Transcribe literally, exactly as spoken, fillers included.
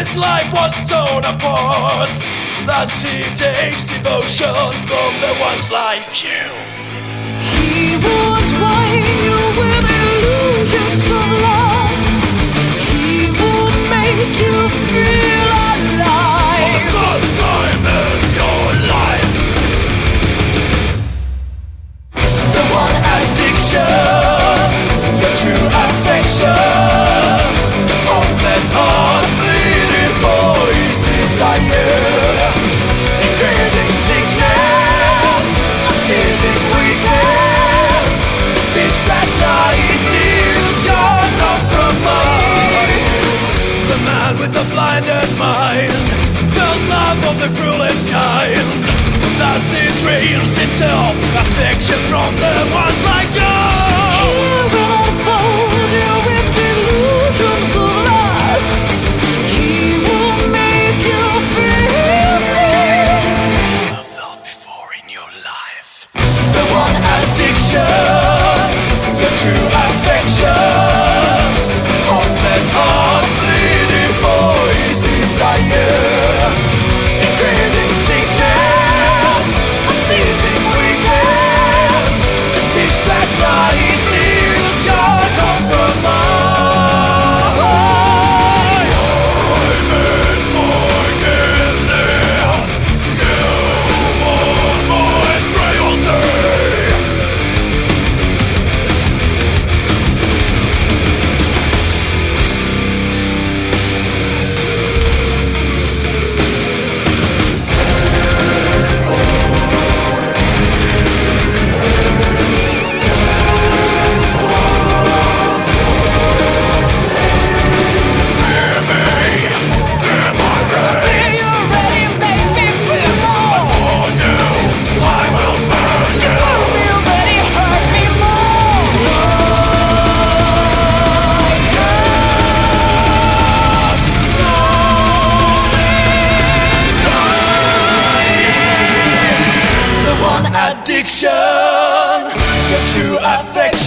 his life was torn apart. Thus he takes devotion from the ones like you. He would wine you with illusions of love. He would make you feel alive. For the first time in your life. The one addiction, your true affection. Hopeless hearts bleeding for his desire. Increasing sickness, unceasing weakness. Speech black light is your compromise. The man with the blinded mind felt love of the cruelest kind. Thus he dreams himself affection from the ones like you. He will unfold you with delusions of lust. He will make you feel things never felt before in your life. The one addiction, your true affection. Hopeless hearts bleeding for his desire. Increasing sickness, unceasing weakness. This pitch black night is your compromise. I'm in forgiveness. You want my frailty. Addiction, your true affection.